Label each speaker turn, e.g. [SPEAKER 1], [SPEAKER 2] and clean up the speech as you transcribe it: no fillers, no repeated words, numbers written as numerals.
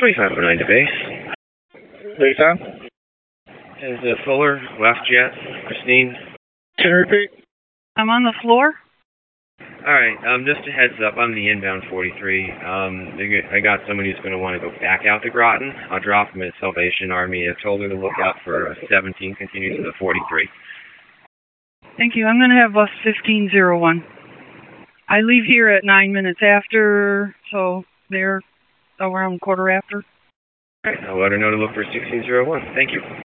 [SPEAKER 1] 2509 to base.
[SPEAKER 2] Base on?
[SPEAKER 1] Is Fuller, left jet, Christine?
[SPEAKER 2] Can you repeat?
[SPEAKER 3] I'm on the floor.
[SPEAKER 1] Alright, just a heads up, I'm the inbound 43. I got somebody who's going to want to go back out to Groton. I'll drop him at Salvation Army. I've told her to look out for 17, continue to the 43.
[SPEAKER 3] Thank you. I'm going to have bus 1501. I leave here at 9 minutes after, so they're around quarter after.
[SPEAKER 1] Alright, I'll let her know to look for 1601. Thank you.